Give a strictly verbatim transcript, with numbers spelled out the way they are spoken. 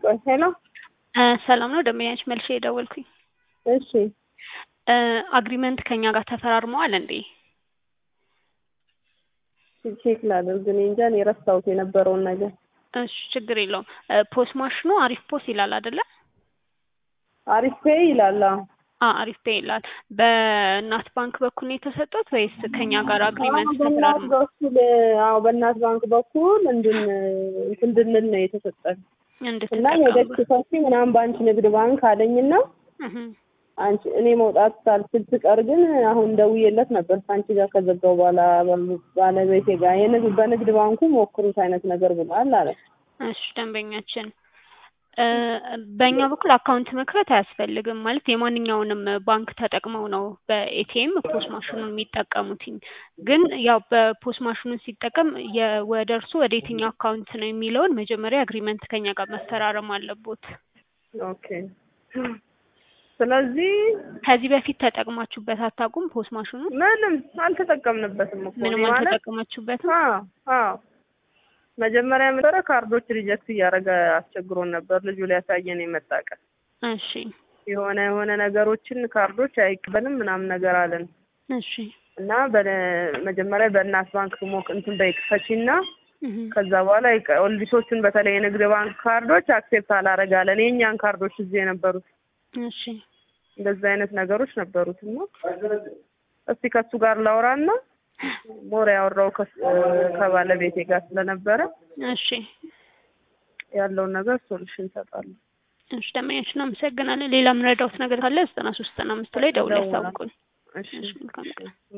ቆይ ሄሎ ሰላም ነው ደምያንሽ መልሼ የደወልኩኝ። እሺ አግሪመንት ከኛ ጋር ተፈራርመዋል እንዴ? ቼክ ላድርግ እኔ እንጃ እኔ ረሳሁት የነበረውን ነገር። እሺ ችግር የለውም። ፖስ ማሽኑ አሪፍ ፖስ ይላል አይደለ? አሪፍ ፔይ ይላል። አ አሪፍ ፔይ ይላል። በእናት ባንክ በኩል ነው የተሰጠው ወይስ ከኛ ጋር አግሪመንት ተፈራርመው? በእናት በኩል አዎ በእናት ባንክ በኩል እንድን እንድንል ነው የተሰጠን እና የደክ ሰፊ ምናምን ባንክ ንግድ ባንክ አለኝና አንቺ እኔ መውጣት ሳልችል ስቀር ግን አሁን ደውዬለት ነበር አንቺ ጋር ከዘጋው በኋላ ባለቤቴ ጋር የንግድ በንግድ ባንኩ ሞክሩት አይነት ነገር ብሏል አለ። እሺ ደንበኛችን በእኛ በኩል አካውንት መክፈት አያስፈልግም ማለት የማንኛውንም ባንክ ተጠቅመው ነው በኤቲኤም ፖስ ማሽኑን የሚጠቀሙት። ግን ያው በፖስ ማሽኑን ሲጠቀም የወደርሱ ወደ የትኛው አካውንት ነው የሚለውን መጀመሪያ አግሪመንት ከኛ ጋር መፈራረም አለቦት። ኦኬ ስለዚህ ከዚህ በፊት ተጠቅማችሁበት አታውቁም? ፖስ ማሽኑ ምንም አልተጠቀምንበትም እኮ ምንም አልተጠቀማችሁበትም? አዎ አዎ መጀመሪያ መሰረ ካርዶች ሪጀክት እያደረገ አስቸግሮን ነበር ልጁ ሊያሳየን የመጣቀ እሺ የሆነ የሆነ ነገሮችን ካርዶች አይቀበልም ምናምን ነገር አለን። እሺ እና በመጀመሪያ በእናት ባንክ ሞክ እንትን በይክፈቺና ከዛ በኋላ ኦልዲሶችን በተለይ የንግድ ባንክ ካርዶች አክሴፕት አላረጋለን የኛን ካርዶች እዚህ የነበሩት። እሺ እንደዛ አይነት ነገሮች ነበሩትና እስቲ ከሱ ጋር ላውራና ሞር ያወራው ከባለቤቴ ጋር ስለነበረ እሺ ያለውን ነገር ሶሉሽን ሰጣለሁ። እሺ ደምያንሽ ነው አመሰግናለሁ። ሌላ ምረዳውት ነገር ካለ ዘጠና ሶስት ዘጠና አምስት ላይ ደውለው ያሳውቁኝ። እሺ